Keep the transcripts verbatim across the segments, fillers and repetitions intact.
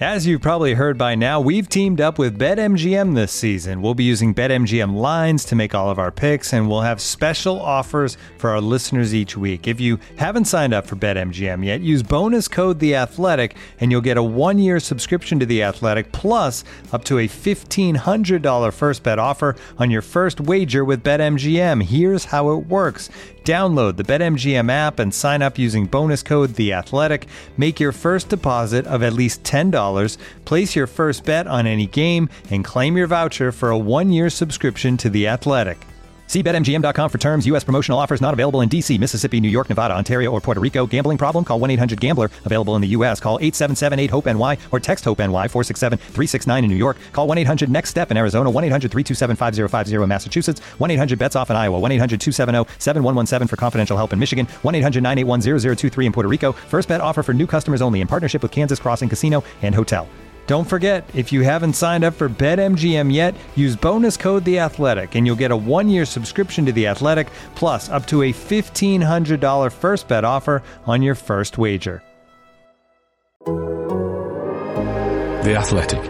As you've probably heard by now, we've teamed up with BetMGM this season. We'll be using BetMGM lines to make all of our picks, and we'll have special offers for our listeners each week. If you haven't signed up for BetMGM yet, use bonus code The Athletic, and you'll get a one-year subscription to The Athletic, plus up to a fifteen hundred dollars first bet offer on your first wager with BetMGM. Here's how it works. Download the BetMGM app and sign up using bonus code The Athletic. Make your first deposit of at least ten dollars, place your first bet on any game, and claim your voucher for a one-year subscription to The Athletic. See Bet M G M dot com for terms. U S promotional offers not available in D C, Mississippi, New York, Nevada, Ontario, or Puerto Rico. Gambling problem? Call one eight hundred gambler. Available in the U S. Call eight seven seven eight hope N Y or text HOPE-NY four six seven three six nine in New York. Call one eight hundred next step in Arizona. one eight hundred three two seven five zero five zero in Massachusetts. one eight hundred bets off in Iowa. one eight hundred two seven zero seven one one seven for confidential help in Michigan. one eight hundred nine eight one zero zero two three in Puerto Rico. First bet offer for new customers only in partnership with Kansas Crossing Casino and Hotel. Don't forget, if you haven't signed up for BetMGM yet, use bonus code The Athletic, and you'll get a one-year subscription to The Athletic, plus up to a fifteen hundred dollars first bet offer on your first wager. The Athletic.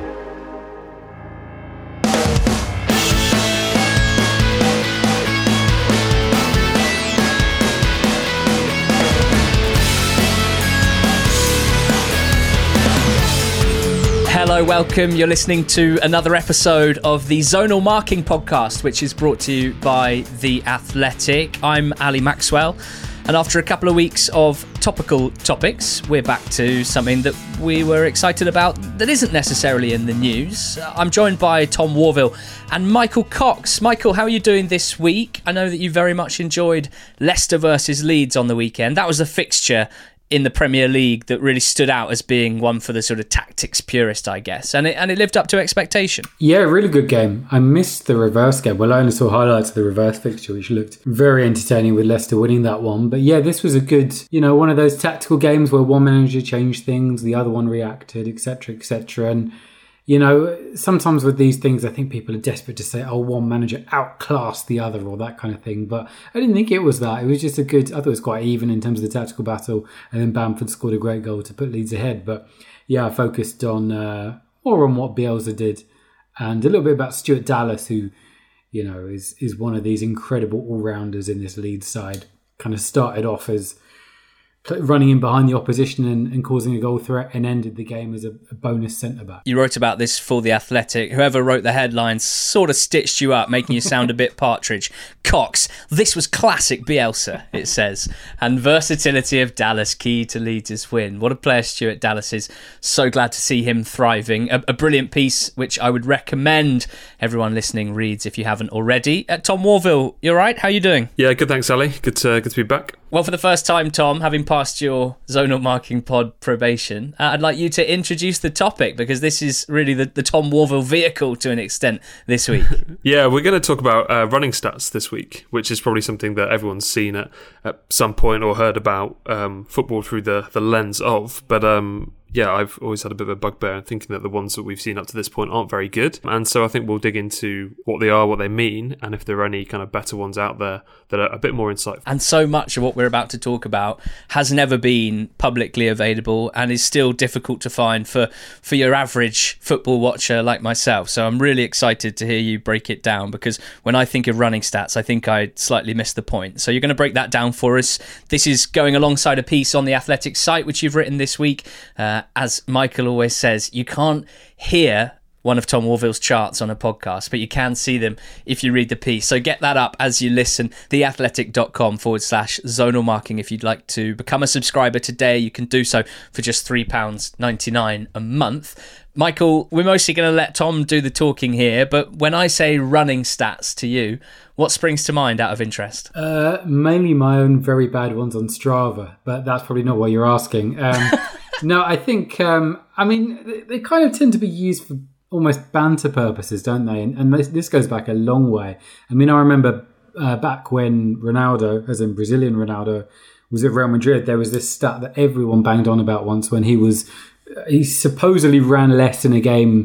Hello, welcome. You're listening to another episode of the Zonal Marking Podcast, which is brought to you by The Athletic. I'm Ali Maxwell, and after a couple of weeks of topical topics, we're back to something that we were excited about that isn't necessarily in the news. I'm joined by Tom Warville and Michael Cox. Michael, how are you doing this week? I know that you very much enjoyed Leicester versus Leeds on the weekend. That was a fixture in the Premier League that really stood out as being one for the sort of tactics purist, I guess. And it and it lived up to expectation. Yeah, really good game. I missed the reverse game. Well, I only saw highlights of the reverse fixture, which looked very entertaining with Leicester winning that one. But yeah, this was a good, you know, one of those tactical games where one manager changed things, the other one reacted, et cetera, et cetera. And, you know, sometimes with these things, I think people are desperate to say, oh, one manager outclassed the other or that kind of thing. But I didn't think it was that. It was just a good, I thought it was quite even in terms of the tactical battle. And then Bamford scored a great goal to put Leeds ahead. But yeah, I focused on uh, more on what Bielsa did and a little bit about Stuart Dallas, who, you know, is, is one of these incredible all-rounders in this Leeds side. Kind of started off as running in behind the opposition and, and causing a goal threat, and ended the game as a, a bonus centre-back. You wrote about this for The Athletic. Whoever wrote the headlines sort of stitched you up, making you sound a bit Partridge. Cox, this was classic Bielsa, it says. And versatility of Dallas, key to Leeds' win. What a player Stuart Dallas is. So glad to see him thriving. A, a brilliant piece, which I would recommend everyone listening reads if you haven't already. Uh, Tom Warville, you all right? How are you doing? Yeah, good, thanks, Ali. Good to, good to be back. Well, for the first time, Tom, having passed your Zonal Marking Pod probation, uh, I'd like you to introduce the topic, because this is really the, the Tom Warville vehicle to an extent this week. Yeah, we're going to talk about uh, running stats this week, which is probably something that everyone's seen at, at some point or heard about um, football through the, the lens of. But um, yeah, I've always had a bit of a bugbear in thinking that the ones that we've seen up to this point aren't very good. And so I think we'll dig into what they are, what they mean, and if there are any kind of better ones out there that are a bit more insightful. And so much of what we're about to talk about has never been publicly available and is still difficult to find for, for your average football watcher like myself. So I'm really excited to hear you break it down, because when I think of running stats, I think I slightly missed the point. So you're going to break that down for us. This is going alongside a piece on the Athletic site, which you've written this week. Uh, as Michael always says, you can't hear one of Tom Warville's charts on a podcast, but you can see them if you read the piece. So get that up as you listen. theathletic.com forward slash zonal marking. If you'd like to become a subscriber today, you can do so for just three pounds ninety-nine a month. Michael, we're mostly going to let Tom do the talking here, but when I say running stats to you, what springs to mind out of interest? Uh, mainly my own very bad ones on Strava, but that's probably not what you're asking. Um, no, I think, um, I mean, they, they kind of tend to be used for almost banter purposes, don't they? And, and this, this goes back a long way. I mean, I remember uh, back when Ronaldo, as in Brazilian Ronaldo, was at Real Madrid, there was this stat that everyone banged on about once when he was, he supposedly ran less in a game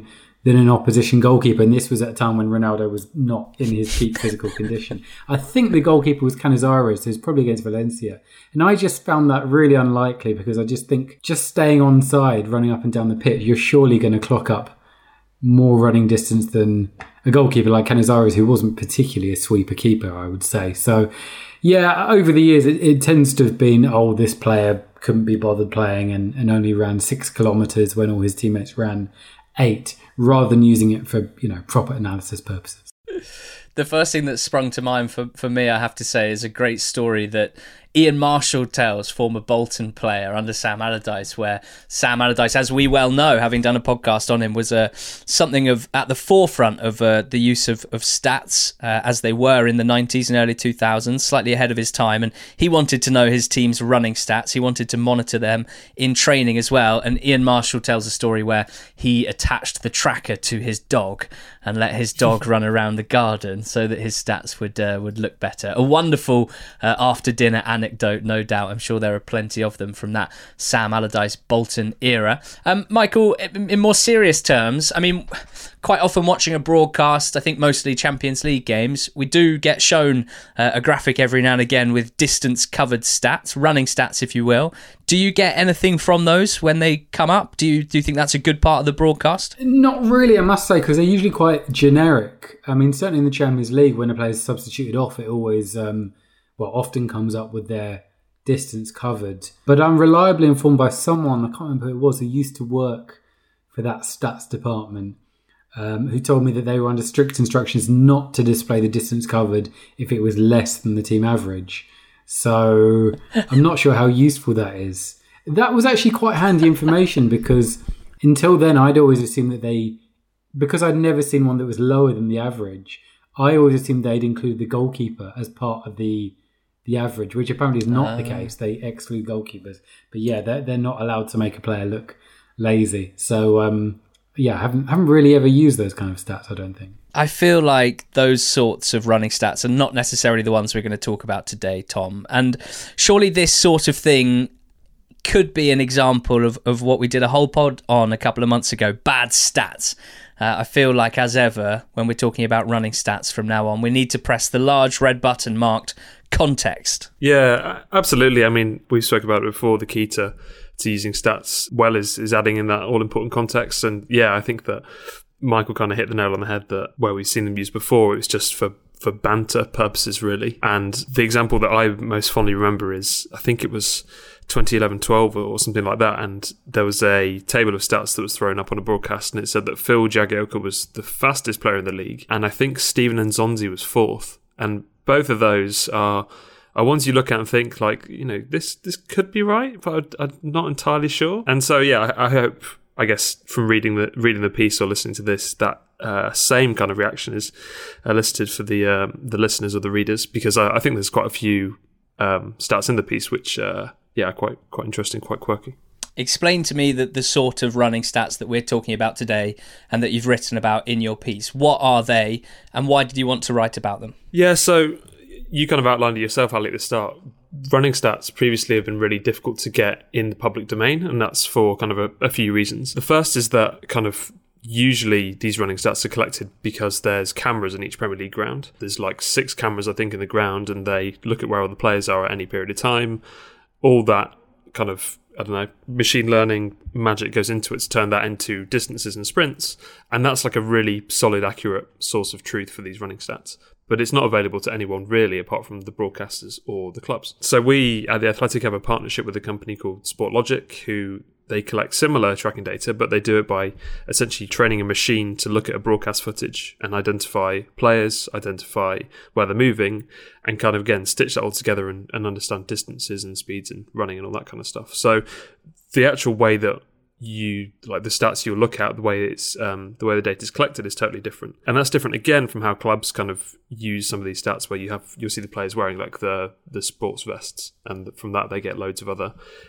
than an opposition goalkeeper. And this was at a time when Ronaldo was not in his peak physical condition. I think the goalkeeper was Canizares, so it was probably against Valencia. And I just found that really unlikely because I just think just staying on side, running up and down the pitch, you're surely going to clock up more running distance than a goalkeeper like Canizares, who wasn't particularly a sweeper keeper, I would say. So, yeah, over the years, it, it tends to have been, oh, this player couldn't be bothered playing and, and only ran six kilometres when all his teammates ran eight, rather than using it for, you know, proper analysis purposes. The first thing that sprung to mind for, for me, I have to say, is a great story that Ian Marshall tells, former Bolton player under Sam Allardyce, where Sam Allardyce, as we well know, having done a podcast on him, was uh, something of at the forefront of uh, the use of, of stats uh, as they were in the nineties and early two thousands, slightly ahead of his time. And he wanted to know his team's running stats. He wanted to monitor them in training as well. And Ian Marshall tells a story where he attached the tracker to his dog and let his dog run around the garden so that his stats would uh, would look better. A wonderful uh, after-dinner anecdote, no doubt. I'm sure there are plenty of them from that Sam Allardyce Bolton era. Um, Michael, in more serious terms, I mean, quite often watching a broadcast, I think mostly Champions League games, we do get shown uh, a graphic every now and again with distance-covered stats, running stats, if you will. Do you get anything from those when they come up? Do you do you think that's a good part of the broadcast? Not really, I must say, because they're usually quite generic. I mean, certainly in the Champions League, when a player's substituted off, it always, um, well, often comes up with their distance covered. But I'm reliably informed by someone, I can't remember who it was, who used to work for that stats department, um, who told me that they were under strict instructions not to display the distance covered if it was less than the team average. So I'm not sure how useful that is. That was actually quite handy information because until then I'd always assumed that they, because I'd never seen one that was lower than the average, I always assumed they'd include the goalkeeper as part of the the average, which apparently is not uh. the case. They exclude goalkeepers. But yeah, they're, they're not allowed to make a player look lazy. So um, yeah, I haven't, haven't really ever used those kind of stats, I don't think. I feel like those sorts of running stats are not necessarily the ones we're going to talk about today, Tom. And surely this sort of thing could be an example of, of what we did a whole pod on a couple of months ago, bad stats. Uh, I feel like, as ever, when we're talking about running stats from now on, we need to press the large red button marked context. Yeah, absolutely. I mean, we spoke about it before, the key to, to using stats well is, is adding in that all-important context. And yeah, I think that Michael kind of hit the nail on the head that where we've seen them used before, it was just for, for banter purposes, really. And the example that I most fondly remember is, I think it was twenty eleven twelve or something like that, and there was a table of stats that was thrown up on a broadcast, and it said that Phil Jagielka was the fastest player in the league, and I think Steven Nzonzi was fourth. And both of those are are ones you look at and think, like, you know, this this could be right, but I'm not entirely sure. And so, yeah, I, I hope, I guess, from reading the reading the piece or listening to this, that uh, same kind of reaction is elicited for the um, the listeners or the readers, because I, I think there's quite a few um, stats in the piece which, uh, yeah, are quite quite interesting, quite quirky. Explain to me that the sort of running stats that we're talking about today and that you've written about in your piece. What are they, and why did you want to write about them? Yeah, so you kind of outlined it yourself, Ali, at the start. Running stats previously have been really difficult to get in the public domain, and that's for kind of a, a few reasons. The first is that kind of usually these running stats are collected because there's cameras in each Premier League ground. There's like six cameras, I think, in the ground, and they look at where all the players are at any period of time. All that kind of, I don't know, machine learning magic goes into it to turn that into distances and sprints. And that's like a really solid, accurate source of truth for these running stats. But it's not available to anyone really, apart from the broadcasters or the clubs. So we at The Athletic have a partnership with a company called Sportlogic, who they collect similar tracking data, but they do it by essentially training a machine to look at a broadcast footage and identify players, identify where they're moving, and kind of, again, stitch that all together and, and understand distances and speeds and running and all that kind of stuff. So the actual way that you, like the stats you'll look at, the way it's um, the way the data is collected is totally different, and that's different again from how clubs kind of use some of these stats, where you have you'll see the players wearing like the the sports vests, and from that they get loads of other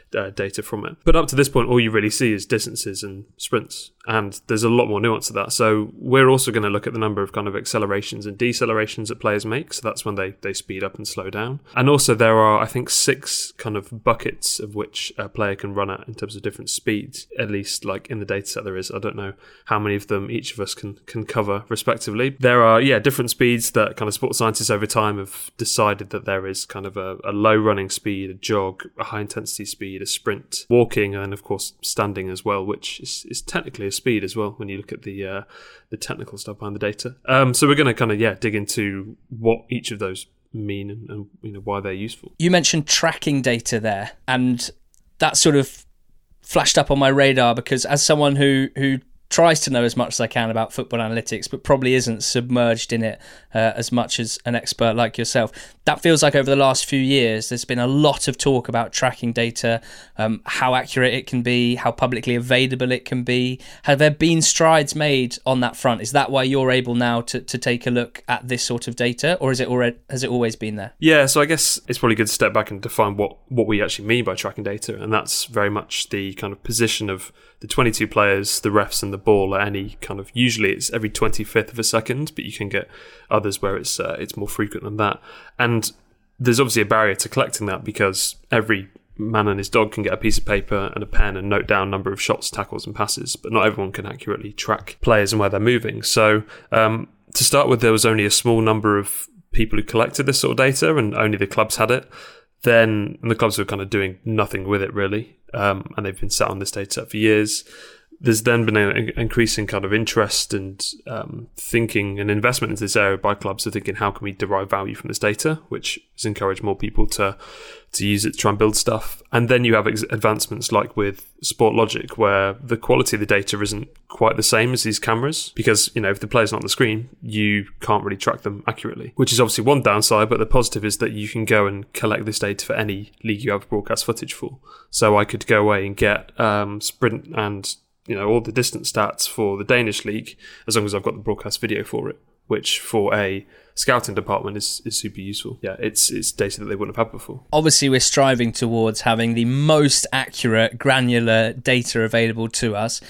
uh, data from it. But up to this point, all you really see is distances and sprints, and there's a lot more nuance to that. So we're also going to look at the number of kind of accelerations and decelerations that players make. So that's when they, they speed up and slow down. And also there are, I think, six kind of buckets of which a player can run at in terms of different speeds, at least like in the data set there is. I don't know how many of them each of us can, can cover respectively. There are, yeah, different speeds that kind of sports scientists over time have decided that there is kind of a, a low running speed, a jog, a high intensity speed, a sprint, walking, and of course standing as well, which is, is technically a speed as well when you look at the uh, the technical stuff behind the data. Um, so we're going to kind of yeah dig into what each of those mean and, and you know why they're useful. You mentioned tracking data there, and that sort of flashed up on my radar because as someone who who tries to know as much as I can about football analytics, but probably isn't submerged in it uh, as much as an expert like yourself. That feels like over the last few years, there's been a lot of talk about tracking data, um, how accurate it can be, how publicly available it can be. Have there been strides made on that front? Is that why you're able now to, to take a look at this sort of data, or is it already, has it always been there? Yeah, so I guess it's probably good to step back and define what, what we actually mean by tracking data, and that's very much the kind of position of the twenty-two players, the refs and the ball at any kind of, usually it's every twenty-fifth of a second, but you can get others where it's uh, it's more frequent than that. And there's obviously a barrier to collecting that because every man and his dog can get a piece of paper and a pen and note down number of shots, tackles and passes, but not everyone can accurately track players and where they're moving. So um, to start with, there was only a small number of people who collected this sort of data and only the clubs had it. Then and the clubs were kind of doing nothing with it really, um, and they've been sat on this data set for years. There's then been an increasing kind of interest and um, thinking and investment into this area by clubs to thinking how can we derive value from this data, which has encouraged more people to to use it to try and build stuff. And then you have ex- advancements like with Sportlogic, where the quality of the data isn't quite the same as these cameras because, you know, if the player's not on the screen, you can't really track them accurately, which is obviously one downside, but the positive is that you can go and collect this data for any league you have broadcast footage for. So I could go away and get um, sprint and you know, all the distance stats for the Danish league, as long as I've got the broadcast video for it, which for a scouting department is, is super useful. Yeah, it's it's data that they wouldn't have had before. Obviously, we're striving towards having the most accurate, granular data available to us.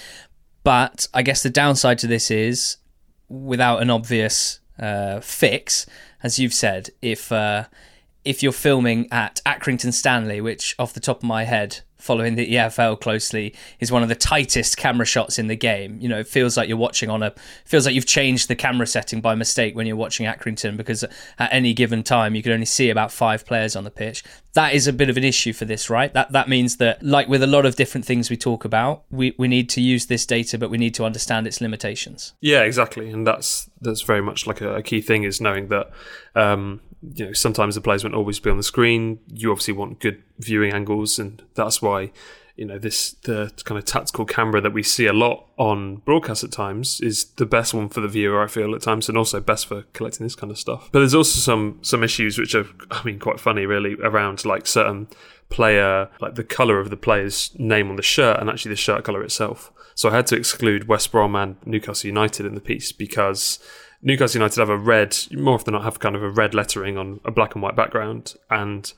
But I guess the downside to this is, without an obvious uh, fix, as you've said, if uh, if you're filming at Accrington Stanley, which off the top of my head, following the E F L closely, is one of the tightest camera shots in the game. You know, it feels like you're watching on a, feels like you've changed the camera setting by mistake when you're watching Accrington, because at any given time you can only see about five players on the pitch. That is a bit of an issue for this, right? That that means that, like with a lot of different things we talk about, we, we need to use this data, but we need to understand its limitations. Yeah, exactly. And that's that's very much like a, a key thing, is knowing that um, you know, sometimes the players won't always be on the screen. You obviously want good viewing angles, and that's why, you know, this the kind of tactical camera that we see a lot on broadcast at times is the best one for the viewer, I feel, at times, and also best for collecting this kind of stuff. But there's also some some issues which are, I mean, quite funny really, around like certain player, like the colour of the player's name on the shirt and actually the shirt colour itself. So I had to exclude West Brom and Newcastle United in the piece because Newcastle United have a red, more often than not have kind of a red lettering on a black and white background, and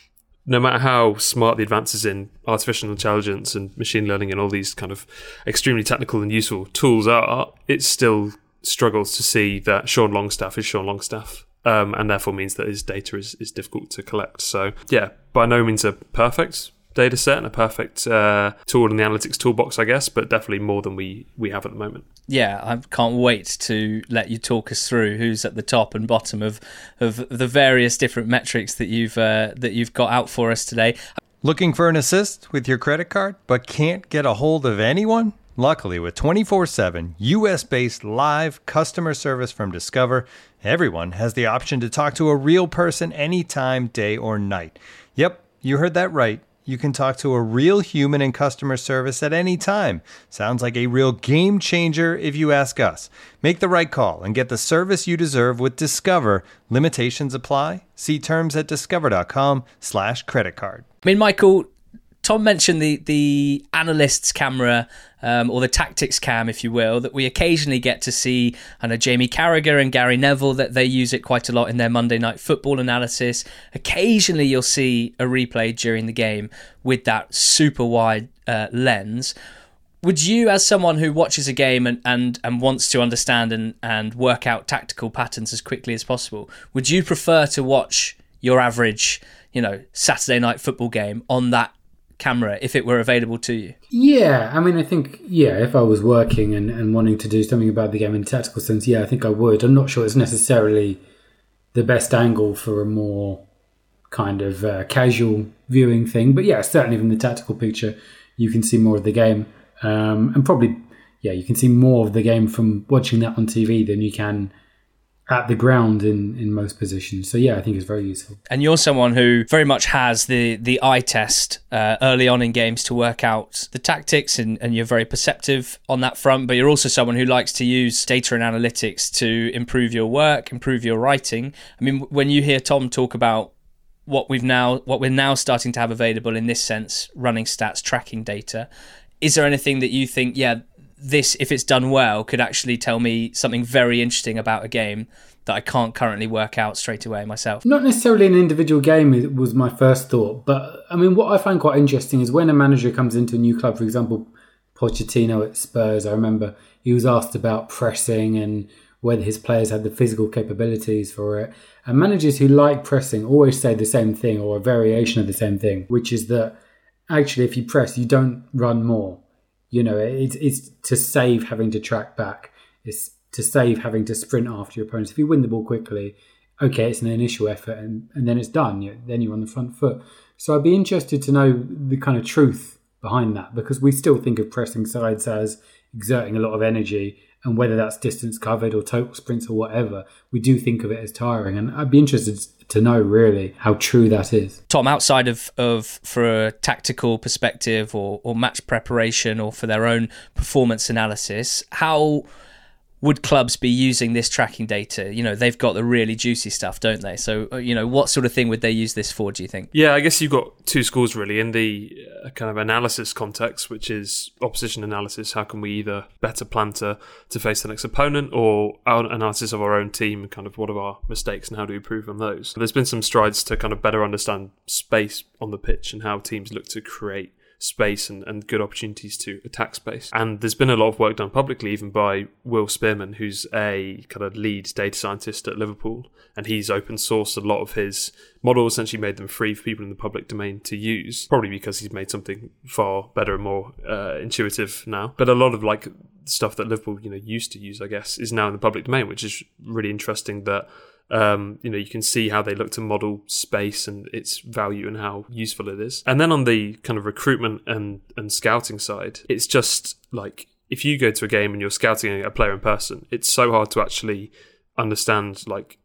no matter how smart the advances in artificial intelligence and machine learning and all these kind of extremely technical and useful tools are, it still struggles to see that Sean Longstaff is Sean Longstaff, um, and therefore means that his data is, is difficult to collect. So yeah, by no means a perfect data set and a perfect uh, tool in the analytics toolbox, I guess, but definitely more than we, we have at the moment. Yeah, I can't wait to let you talk us through who's at the top and bottom of of the various different metrics that you've uh, that you've got out for us today. Looking for an assist with your credit card, but can't get a hold of anyone? Luckily, with twenty-four seven U S-based live customer service from Discover, everyone has the option to talk to a real person anytime, day or night. Yep, you heard that right. You can talk to a real human in customer service at any time. Sounds like a real game changer if you ask us. Make the right call and get the service you deserve with Discover. Limitations apply. See terms at discover.com slash credit card. I mean, Michael, Tom mentioned the the analyst's camera, um, or the tactics cam, if you will, that we occasionally get to see. I know Jamie Carragher and Gary Neville, that they use it quite a lot in their Monday Night Football analysis. Occasionally you'll see a replay during the game with that super wide uh, lens. Would you, as someone who watches a game and, and, and wants to understand and, and work out tactical patterns as quickly as possible, would you prefer to watch your average, you know, Saturday night football game on that camera if it were available to you? Yeah, I mean, I think, yeah, if I was working and, and wanting to do something about the game in a tactical sense, yeah, I think I would. I'm not sure it's necessarily the best angle for a more kind of uh, casual viewing thing. But yeah, certainly from the tactical picture, you can see more of the game. Um, and probably, yeah, you can see more of the game from watching that on T V than you can at the ground in, in most positions. So yeah, I think it's very useful. And you're someone who very much has the, the eye test uh, early on in games to work out the tactics, and, and you're very perceptive on that front, but you're also someone who likes to use data and analytics to improve your work, improve your writing. I mean, when you hear Tom talk about what we've now, what we're now starting to have available in this sense, running stats, tracking data, is there anything that you think, yeah, this, if it's done well, could actually tell me something very interesting about a game that I can't currently work out straight away myself? Not necessarily an individual game it was my first thought, but I mean, what I find quite interesting is when a manager comes into a new club, for example, Pochettino at Spurs, I remember he was asked about pressing and whether his players had the physical capabilities for it. And managers who like pressing always say the same thing, or a variation of the same thing, which is that actually, if you press, you don't run more. You know, it's it's to save having to track back. It's to save having to sprint after your opponents. If you win the ball quickly, okay, it's an initial effort, and, and then it's done. You, then you're on the front foot. So I'd be interested to know the kind of truth behind that, because we still think of pressing sides as exerting a lot of energy, and whether that's distance covered or total sprints or whatever, we do think of it as tiring. And I'd be interested to know really how true that is. Tom, outside of, of for a tactical perspective or, or match preparation or for their own performance analysis, how would clubs be using this tracking data? You know, they've got the really juicy stuff, don't they? So, you know, what sort of thing would they use this for, do you think? Yeah, I guess you've got two schools really. In the uh, kind of analysis context, which is opposition analysis, how can we either better plan to, to face the next opponent, or our analysis of our own team and kind of what are our mistakes and how do we improve on those. There's been some strides to kind of better understand space on the pitch and how teams look to create space and, and good opportunities to attack space. And there's been a lot of work done publicly, even by Will Spearman, who's a kind of lead data scientist at Liverpool, and he's open sourced a lot of his models, essentially made them free for people in the public domain to use, probably because he's made something far better and more uh, intuitive now. But a lot of like stuff that Liverpool, you know, used to use, I guess, is now in the public domain, which is really interesting that Um, you know, you can see how they look to model space and its value and how useful it is. And then on the kind of recruitment and, and scouting side, it's just like, if you go to a game and you're scouting a player in person, it's so hard to actually understand like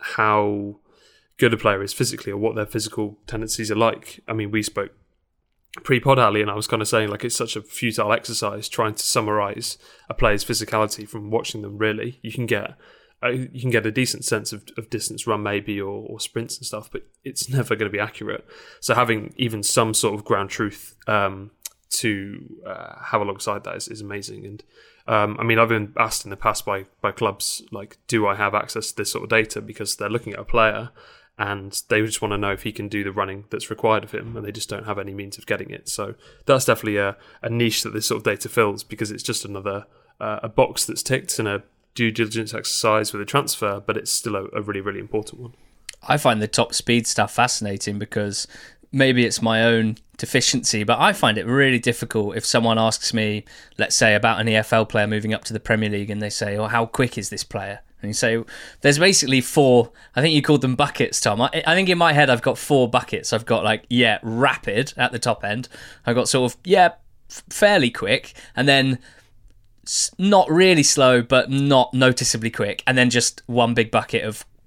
how good a player is physically or what their physical tendencies are like. I mean, we spoke pre-pod, Ali, and I was kind of saying like it's such a futile exercise trying to summarize a player's physicality from watching them. Really, you can get you can get a decent sense of, of distance run maybe or, or sprints and stuff, but it's never going to be accurate. So having even some sort of ground truth um, to uh, have alongside that is, is amazing. And um, I mean, I've been asked in the past by by clubs like, do I have access to this sort of data, because they're looking at a player and they just want to know if he can do the running that's required of him, and they just don't have any means of getting it. So that's definitely a, a niche that this sort of data fills, because it's just another uh, a box that's ticked in a due diligence exercise with a transfer, but it's still a, a really, really important one. I find the top speed stuff fascinating, because maybe it's my own deficiency, but I find it really difficult if someone asks me, let's say, about an E F L player moving up to the Premier League, and they say, oh, how quick is this player? And you say, there's basically four, I think you called them buckets, Tom. I, I think in my head I've got four buckets. I've got like, yeah, rapid at the top end. I've got sort of, yeah, f- fairly quick, and then not really slow, but not noticeably quick, and then just one big bucket of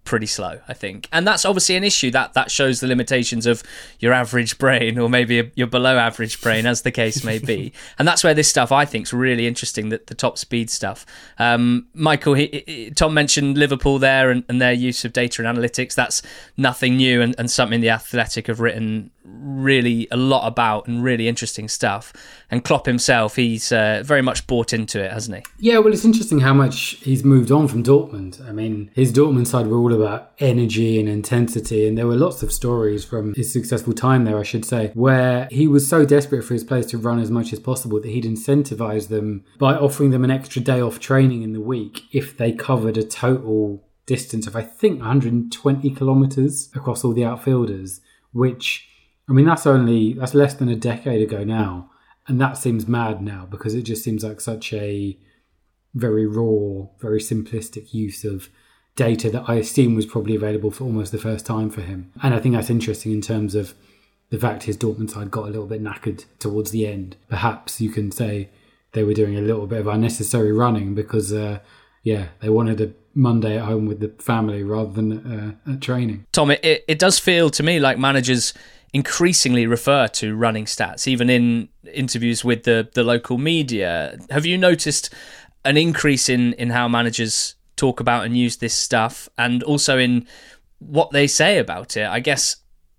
pretty slow, I think. And that's obviously an issue. That that shows the limitations of your average brain, or maybe your below average brain, as the case may be. And that's where this stuff, I think, is really interesting, that the top speed stuff. Um, Michael, he, he, Tom mentioned Liverpool there and, and their use of data and analytics. That's nothing new, and, and something The Athletic have written really a lot about, and really interesting stuff. And Klopp himself, he's uh, very much bought into it, hasn't he? Yeah, well, it's interesting how much he's moved on from Dortmund. I mean, his Dortmund side were all about energy and intensity, and there were lots of stories from his successful time there, I should say, where he was so desperate for his players to run as much as possible that he'd incentivise them by offering them an extra day off training in the week if they covered a total distance of, I think, one hundred twenty kilometres across all the outfielders, which, I mean, that's only, that's less than a decade ago now. And that seems mad now, because it just seems like such a very raw, very simplistic use of data that I assume was probably available for almost the first time for him. And I think that's interesting in terms of the fact his Dortmund side got a little bit knackered towards the end. Perhaps you can say they were doing a little bit of unnecessary running because, uh, yeah, they wanted a Monday at home with the family rather than uh, at training. Tom, it, it does feel to me like managers increasingly refer to running stats, even in interviews with the, the local media. Have you noticed an increase in, in how managers talk about and use this stuff, and also in what they say about it? I guess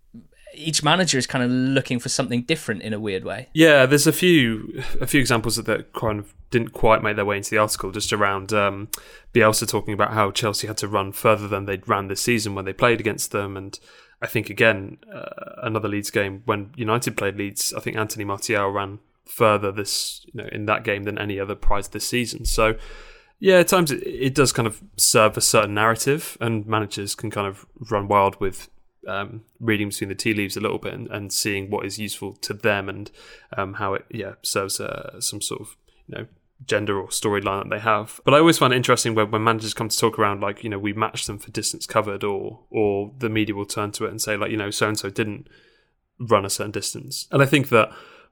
each manager is kind of looking for something different in a weird way. Yeah, there's a few a few examples that, that kind of didn't quite make their way into the article, just around um, Bielsa talking about how Chelsea had to run further than they'd ran this season when they played against them. And I think, again, uh, another Leeds game, when United played Leeds, I think Anthony Martial ran further this, you know, in that game than any other prize this season. So, yeah, at times it, it does kind of serve a certain narrative, and managers can kind of run wild with um, reading between the tea leaves a little bit and, and seeing what is useful to them, and um, how it, yeah, serves uh, some sort of, you know, gender or storyline that they have. But I always find it interesting when, when managers come to talk around, like, you know, we match them for distance covered, or or the media will turn to it and say, like, you know, so and so didn't run a certain distance. And I think that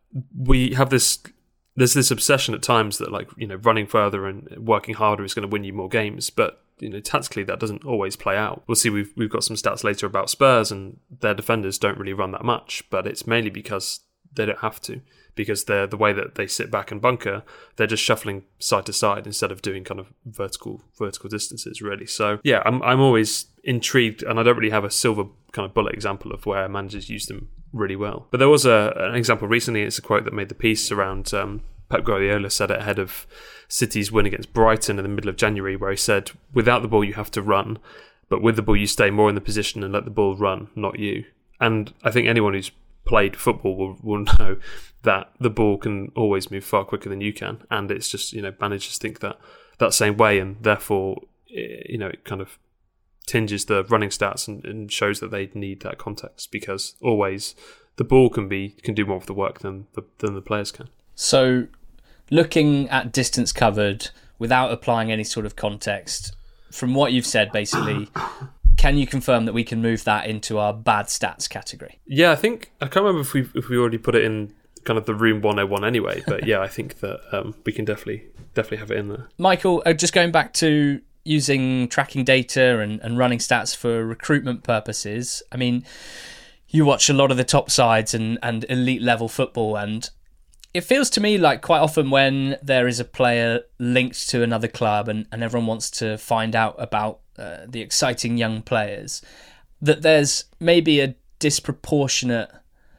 we have this there's this obsession at times that, like, you know, running further and working harder is going to win you more games, but, you know, tactically that doesn't always play out. We'll see, we've we've got some stats later about Spurs, and their defenders don't really run that much, but it's mainly because they don't have to, because they're the way that they sit back and bunker, they're just shuffling side to side instead of doing kind of vertical vertical distances, really. So yeah, I'm I'm always intrigued, and I don't really have a silver kind of bullet example of where managers use them really well. But there was a an example recently. It's a quote that made the piece around um, Pep Guardiola said it ahead of City's win against Brighton in the middle of January, where he said, "Without the ball, you have to run, but with the ball, you stay more in the position and let the ball run, not you." And I think anyone who's played football will, will know that the ball can always move far quicker than you can, and it's just, you know, managers think that that same way, and therefore, you know, it kind of tinges the running stats and, and shows that they need that context, because always the ball can be can do more of the work than the, than the players can. So, looking at distance covered without applying any sort of context, from what you've said, basically, can you confirm that we can move that into our bad stats category? Yeah, I think, I can't remember if we if we already put it in kind of the room one oh one anyway, but yeah, I think that um, we can definitely definitely have it in there. Michael, uh, just going back to using tracking data and, and running stats for recruitment purposes, I mean, you watch a lot of the top sides and, and elite level football, and it feels to me like quite often when there is a player linked to another club and, and everyone wants to find out about uh, the exciting young players, that there's maybe a disproportionate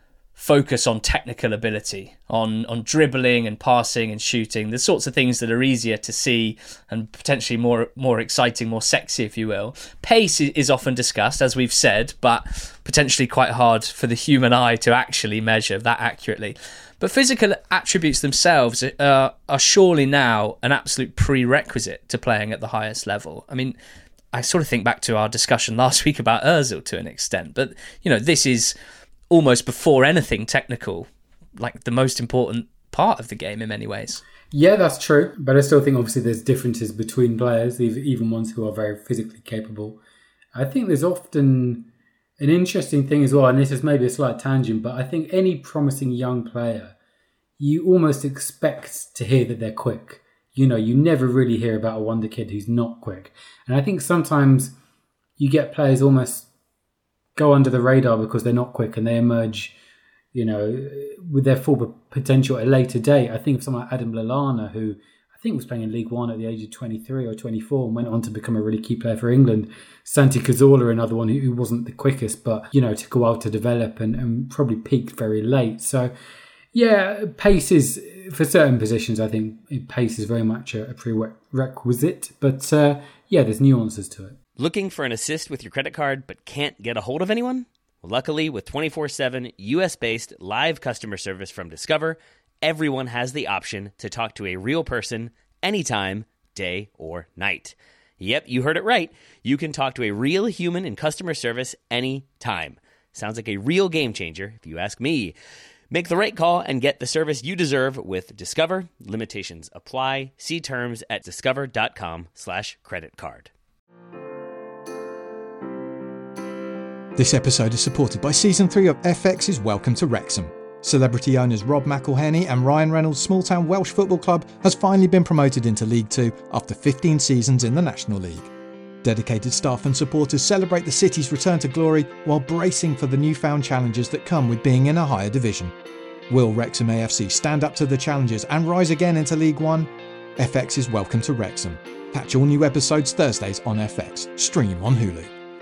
focus on technical ability, on on dribbling and passing and shooting, the sorts of things that are easier to see and potentially more more exciting, more sexy, if you will. Pace is often discussed, as we've said, but potentially quite hard for the human eye to actually measure that accurately. But physical attributes themselves uh, are surely now an absolute prerequisite to playing at the highest level. I mean, I sort of think back to our discussion last week about Ozil to an extent, but, you know, this is almost before anything technical, like the most important part of the game in many ways. Yeah, that's true. But I still think obviously there's differences between players, even ones who are very physically capable. I think there's often an interesting thing as well, and this is maybe a slight tangent, but I think any promising young player, you almost expect to hear that they're quick. You know, you never really hear about a wonder kid who's not quick. And I think sometimes you get players almost go under the radar because they're not quick and they emerge, you know, with their full potential at a later date. I think of someone like Adam Lallana, who I think was playing in League One at the age of twenty-three or twenty-four and went on to become a really key player for England. Santi Cazorla, another one who wasn't the quickest, but, you know, took a while to develop and, and probably peaked very late. So, yeah, pace is, for certain positions, I think pace is very much a, a prerequisite. But, uh, yeah, there's nuances to it. Looking for an assist with your credit card but can't get a hold of anyone? Well, luckily, with twenty-four seven U S-based live customer service from Discover, everyone has the option to talk to a real person anytime, day or night. Yep, you heard it right. You can talk to a real human in customer service anytime. Sounds like a real game changer, if you ask me. Make the right call and get the service you deserve with Discover. Limitations apply. See terms at discover.com slash credit card. This episode is supported by Season three of F X's Welcome to Wrexham. Celebrity owners Rob McElhenney and Ryan Reynolds' small-town Welsh football club has finally been promoted into League Two after fifteen seasons in the National League. Dedicated staff and supporters celebrate the city's return to glory while bracing for the newfound challenges that come with being in a higher division. Will Wrexham A F C stand up to the challenges and rise again into League One? F X's Welcome to Wrexham. Catch all new episodes Thursdays on F X. Stream on Hulu.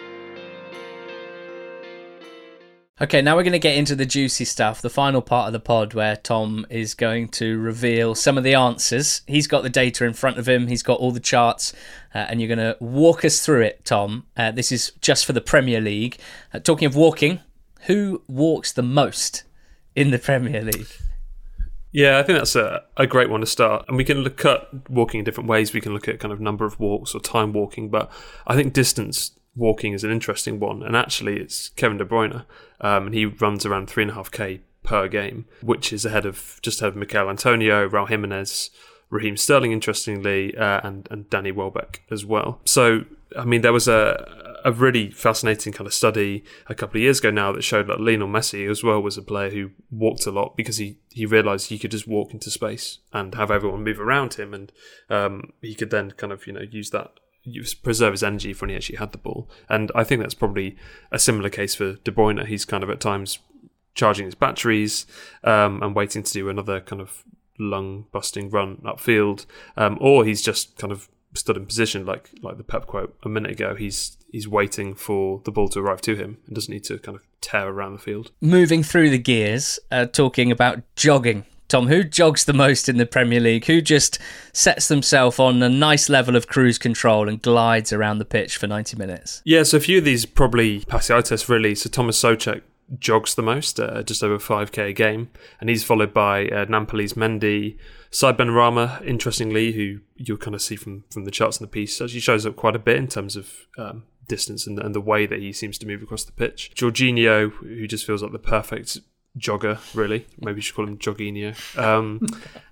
Okay, now we're going to get into the juicy stuff, the final part of the pod where Tom is going to reveal some of the answers. He's got the data in front of him, he's got all the charts, uh, and you're going to walk us through it, Tom. Uh, this is just for the Premier League. Uh, talking of walking, who walks the most in the Premier League? Yeah, I think that's a, a great one to start. And we can look at walking in different ways. We can look at kind of number of walks or time walking, but I think distance walking is an interesting one, and actually it's Kevin De Bruyne, um, and he runs around three and a half k per game, which is ahead of just ahead of Mikel Antonio, Raul Jimenez, Raheem Sterling, interestingly, uh, and and Danny Welbeck as well. So, I mean, there was a a really fascinating kind of study a couple of years ago now that showed that Lionel Messi as well was a player who walked a lot because he he realised he could just walk into space and have everyone move around him, and um, he could then kind of you know use that. preserve his energy for when he actually had the ball. And I think that's probably a similar case for De Bruyne. He's kind of at times charging his batteries um, and waiting to do another kind of lung-busting run upfield, um, or he's just kind of stood in position, like like the Pep quote a minute ago. He's he's waiting for the ball to arrive to him and doesn't need to kind of tear around the field. Moving through the gears, uh, talking about jogging. Tom, who jogs the most in the Premier League? Who just sets themselves on a nice level of cruise control and glides around the pitch for ninety minutes? Yeah, so a few of these probably Pasiaitis really. So Thomas Souček jogs the most, uh, just over five k a game, and he's followed by uh, Napoli's Mendy, Said Benrahma, interestingly, who you'll kind of see from, from the charts in the piece, actually shows up quite a bit in terms of um, distance and, and the way that he seems to move across the pitch. Jorginho, who just feels like the perfect jogger, really. Maybe you should call him Jorginho. Um,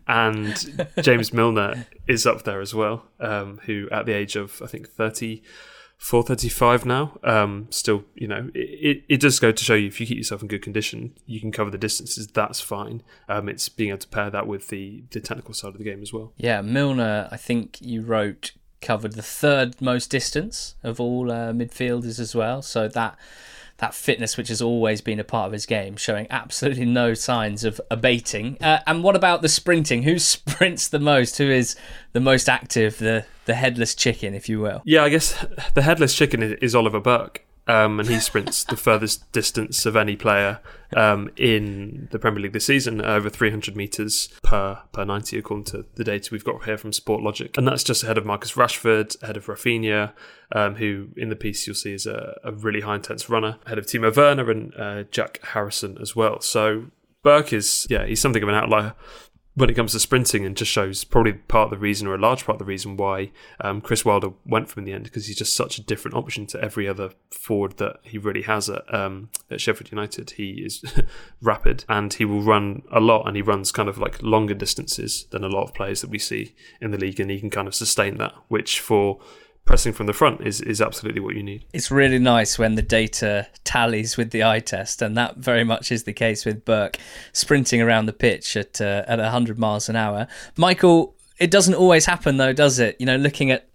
and James Milner is up there as well, um, who at the age of, I think, thirty-four, thirty-five now, um, still, you know, it, it does go to show you if you keep yourself in good condition, you can cover the distances, that's fine. Um, it's being able to pair that with the, the technical side of the game as well. Yeah, Milner, I think you wrote, covered the third most distance of all uh, midfielders as well, so that... that fitness, which has always been a part of his game, showing absolutely no signs of abating. Uh, and what about the sprinting? Who sprints the most? Who is the most active? The the headless chicken, if you will. Yeah, I guess the headless chicken is, is Oliver Burke. Um, and he sprints the furthest distance of any player um, in the Premier League this season, over three hundred metres per per ninety, according to the data we've got here from Sportlogic. And that's just ahead of Marcus Rashford, ahead of Rafinha, um, who in the piece you'll see is a, a really high intense runner, ahead of Timo Werner and uh, Jack Harrison as well. So Burke is, yeah, he's something of an outlier when it comes to sprinting, and just shows probably part of the reason, or a large part of the reason, why um, Chris Wilder went for him in the end, because he's just such a different option to every other forward that he really has at, um, at Sheffield United. He is rapid and he will run a lot, and he runs kind of like longer distances than a lot of players that we see in the league, and he can kind of sustain that, which for pressing from the front is, is absolutely what you need. It's really nice when the data tallies with the eye test, and that very much is the case with Burke sprinting around the pitch at uh, at one hundred miles an hour. Michael, it doesn't always happen though, does it? You know, looking at, at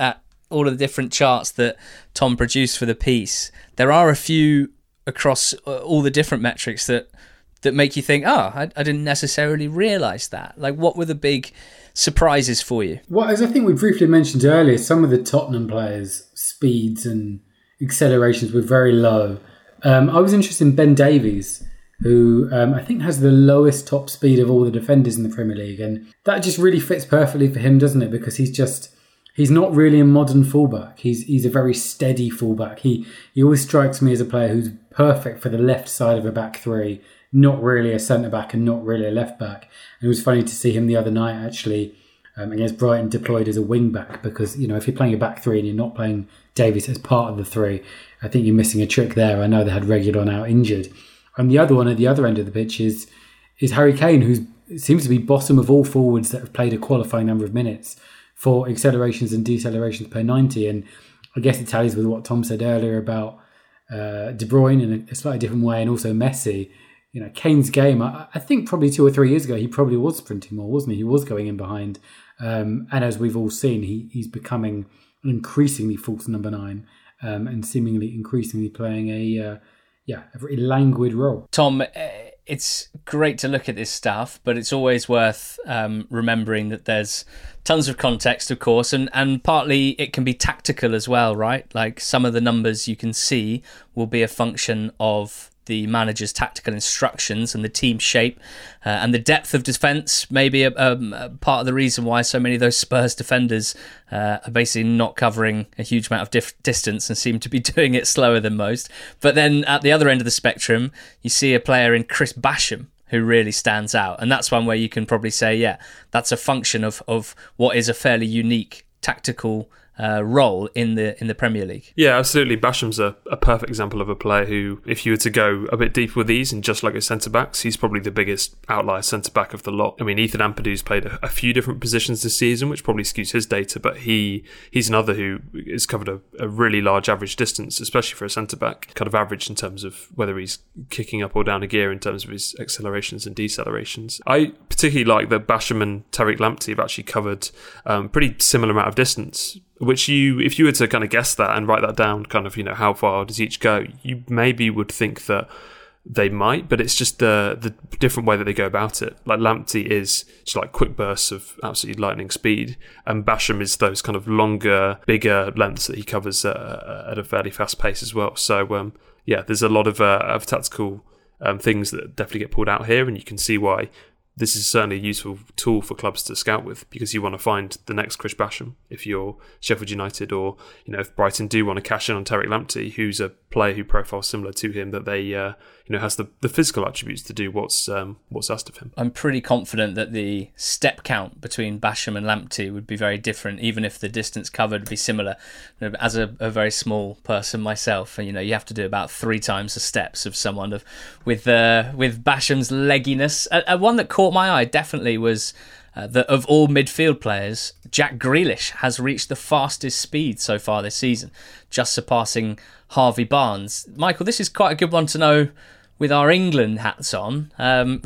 all of the different charts that Tom produced for the piece, there are a few across all the different metrics that that make you think, oh, I, I didn't necessarily realise that. Like, what were the big surprises for you? Well, as I think we briefly mentioned earlier, some of the Tottenham players' speeds and accelerations were very low. Um, I was interested in Ben Davies, who um, I think has the lowest top speed of all the defenders in the Premier League. And that just really fits perfectly for him, doesn't it? Because he's just, he's not really a modern fullback. He's he's a very steady fullback. He, he always strikes me as a player who's perfect for the left side of a back three, not really a centre-back and not really a left-back. And it was funny to see him the other night, actually, um, against Brighton, deployed as a wing-back, because, you know, if you're playing a back three and you're not playing Davies as part of the three, I think you're missing a trick there. I know they had Reguilon out injured. And the other one at the other end of the pitch is is Harry Kane, who seems to be bottom of all forwards that have played a qualifying number of minutes for accelerations and decelerations per ninety. And I guess it tallies with what Tom said earlier about uh, De Bruyne in a slightly different way, and also Messi. You know, Kane's game, I, I think probably two or three years ago, he probably was sprinting more, wasn't he? He was going in behind. Um, and as we've all seen, he, he's becoming an increasingly false number nine um, and seemingly increasingly playing a, uh, yeah, a very languid role. Tom, it's great to look at this stuff, but it's always worth um, remembering that there's tons of context, of course, and, and partly it can be tactical as well, right? Like, some of the numbers you can see will be a function of the manager's tactical instructions and the team shape, uh, and the depth of defence may be a, um, a part of the reason why so many of those Spurs defenders uh, are basically not covering a huge amount of dif- distance and seem to be doing it slower than most. But then at the other end of the spectrum, you see a player in Chris Basham who really stands out, and that's one where you can probably say, yeah, that's a function of, of what is a fairly unique tactical Uh, role in the in the Premier League. Yeah, absolutely. Basham's a, a perfect example of a player who, if you were to go a bit deeper with these and just like his centre-backs, he's probably the biggest outlier centre-back of the lot. I mean, Ethan Ampadu's played a, a few different positions this season, which probably skews his data, but he he's another who has covered a, a really large average distance, especially for a centre-back, kind of average in terms of whether he's kicking up or down a gear in terms of his accelerations and decelerations. I particularly like that Basham and Tariq Lamptey have actually covered um, pretty similar amount of distance, which you, if you were to kind of guess that and write that down, kind of, you know, how far does each go, you maybe would think that they might, but it's just the the different way that they go about it. Like, Lamptey is just like quick bursts of absolutely lightning speed, and Basham is those kind of longer, bigger lengths that he covers uh, at a fairly fast pace as well. So, um, yeah, there's a lot of, uh, of tactical um, things that definitely get pulled out here, and you can see why this is certainly a useful tool for clubs to scout with, because you want to find the next Chris Basham if you're Sheffield United, or, you know, if Brighton do want to cash in on Tariq Lamptey, who's a player who profiles similar to him, that they uh, you know has the, the physical attributes to do what's um, what's asked of him. I'm pretty confident that the step count between Basham and Lamptey would be very different, even if the distance covered would be similar. You know, as a, a very small person myself, and you know, you have to do about three times the steps of someone of with uh, with Basham's legginess. Uh, uh, one that caught my eye definitely was uh, that of all midfield players, Jack Grealish has reached the fastest speed so far this season, just surpassing Harvey Barnes. Michael, this is quite a good one to know with our England hats on. Um,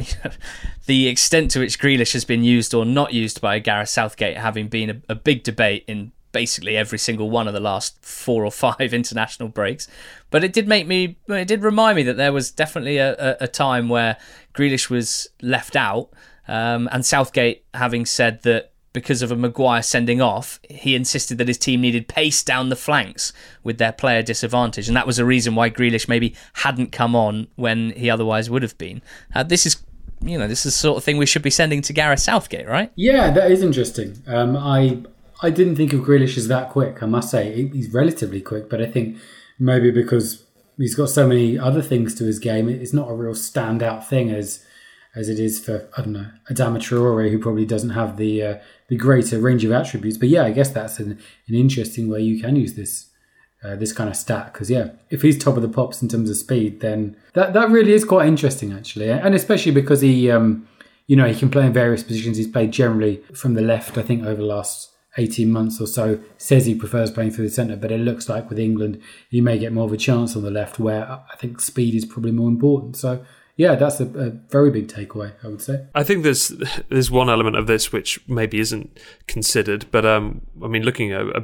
the extent to which Grealish has been used or not used by Gareth Southgate having been a, a big debate in basically every single one of the last four or five international breaks. But it did make me, it did remind me that there was definitely a, a, a time where Grealish was left out, um, and Southgate having said that because of a Maguire sending off, he insisted that his team needed pace down the flanks with their player disadvantage, and that was a reason why Grealish maybe hadn't come on when he otherwise would have been. Uh, this is, you know, this is the sort of thing we should be sending to Gareth Southgate, right? Yeah, that is interesting. Um, I I didn't think of Grealish as that quick, I must say. He's relatively quick, but I think maybe because he's got so many other things to his game, it's not a real standout thing as as it is for, I don't know, Adama Traore, who probably doesn't have the uh, the greater range of attributes. But yeah, I guess that's an, an interesting way you can use this uh, this kind of stat. Because yeah, if he's top of the pops in terms of speed, then that, that really is quite interesting, actually. And especially because he, um, you know, he can play in various positions. He's played generally from the left, I think, over the last eighteen months or so. Says he prefers playing through the centre, but it looks like with England, he may get more of a chance on the left, where I think speed is probably more important. So yeah, that's a, a very big takeaway, I would say. I think there's there's one element of this which maybe isn't considered, but um, I mean, looking a, a bit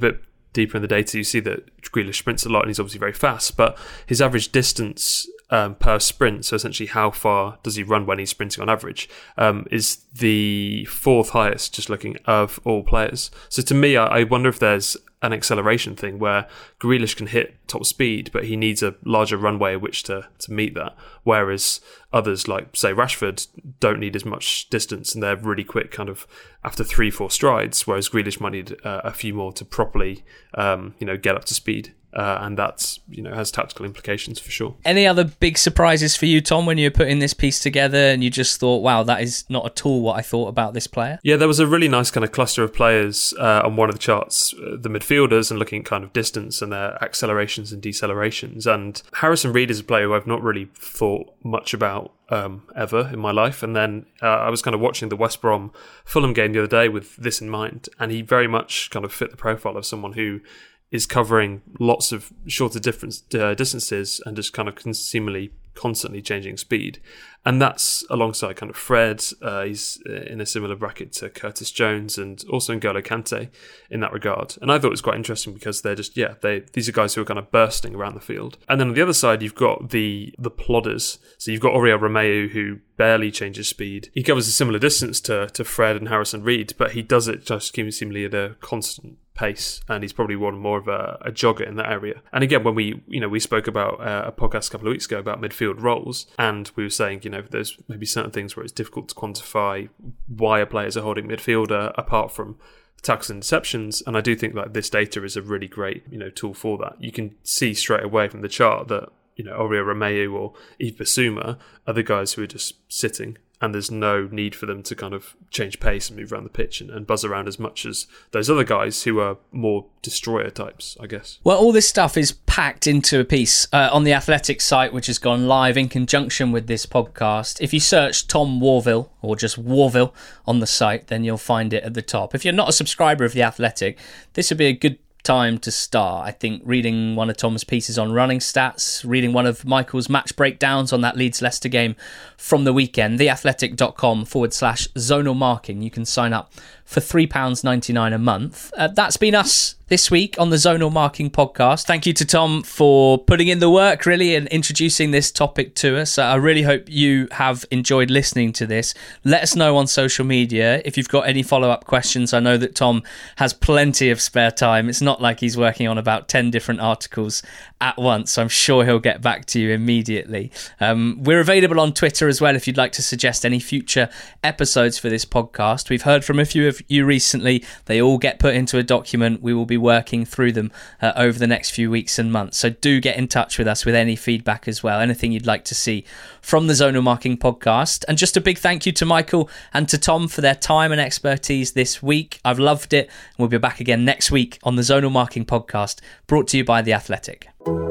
deeper in the data, you see that Grealish sprints a lot and he's obviously very fast, but his average distance um, per sprint, so essentially how far does he run when he's sprinting on average, um, is the fourth highest, just looking, of all players. So to me, I, I wonder if there's an acceleration thing where Grealish can hit top speed, but he needs a larger runway at which to, to meet that. Whereas others, like, say, Rashford, don't need as much distance and they're really quick kind of after three, four strides, whereas Grealish might need uh, a few more to properly, um, you know, get up to speed. Uh, and that's, you know, has tactical implications for sure. Any other big surprises for you, Tom, when you were putting this piece together and you just thought, wow, that is not at all what I thought about this player? Yeah, there was a really nice kind of cluster of players uh, on one of the charts, uh, the midfielders, and looking at kind of distance and their accelerations and decelerations. And Harrison Reed is a player who I've not really thought much about um, ever in my life. And then uh, I was kind of watching the West Brom Fulham game the other day with this in mind, and he very much kind of fit the profile of someone who is covering lots of shorter difference, uh, distances and just kind of seemingly constantly changing speed. And that's alongside kind of Fred. Uh, he's in a similar bracket to Curtis Jones and also N'Golo Kante in that regard. And I thought it was quite interesting because they're just, yeah, they these are guys who are kind of bursting around the field. And then on the other side, you've got the the plodders. So you've got Oriol Romeu, who barely changes speed. He covers a similar distance to, to Fred and Harrison Reed, but he does it just seemingly at a constant pace, and he's probably one more of a, a jogger in that area. And again, when we, you know, we spoke about uh, a podcast a couple of weeks ago about midfield roles, and we were saying, you know, there's maybe certain things where it's difficult to quantify why a player is a holding midfielder apart from tackles and interceptions, and I do think that this data is a really great, you know, tool for that. You can see straight away from the chart that, you know, Oriol Romeu or Yves Bissouma are the guys who are just sitting, and there's no need for them to kind of change pace and move around the pitch and, and buzz around as much as those other guys who are more destroyer types, I guess. Well, all this stuff is packed into a piece uh, on the Athletic site, which has gone live in conjunction with this podcast. If you search Tom Worville or just Worville on the site, then you'll find it at the top. If you're not a subscriber of the Athletic, this would be a good time to start. I think reading one of Tom's pieces on running stats, reading one of Michael's match breakdowns on that Leeds Leicester game from the weekend, theathletic.com forward slash zonal marking. You can sign up for three pounds ninety-nine a month. Uh, that's been us this week on the Zonal Marking podcast. Thank you to Tom for putting in the work, really, and introducing this topic to us. Uh, I really hope you have enjoyed listening to this. Let us know on social media if you've got any follow-up questions. I know that Tom has plenty of spare time. It's not like he's working on about ten different articles at once. So I'm sure he'll get back to you immediately. Um, we're available on Twitter as well if you'd like to suggest any future episodes for this podcast. We've heard from a few of you recently. They all get put into a document. We will be working through them uh, over the next few weeks and months. So do get in touch with us with any feedback as well, anything you'd like to see from the Zonal Marking podcast. And just a big thank you to Michael and to Tom for their time and expertise this week. I've loved it. We'll be back again next week on the Zonal Marking podcast, brought to you by The Athletic.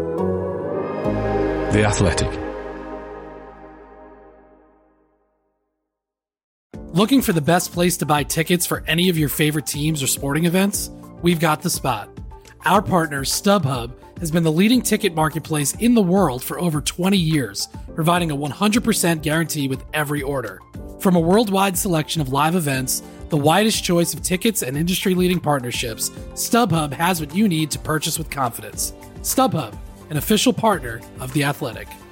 The Athletic. Looking for the best place to buy tickets for any of your favorite teams or sporting events? We've got the spot. Our partner, StubHub, has been the leading ticket marketplace in the world for over twenty years, providing a one hundred percent guarantee with every order. From a worldwide selection of live events, the widest choice of tickets, and industry-leading partnerships, StubHub has what you need to purchase with confidence. StubHub, an official partner of The Athletic.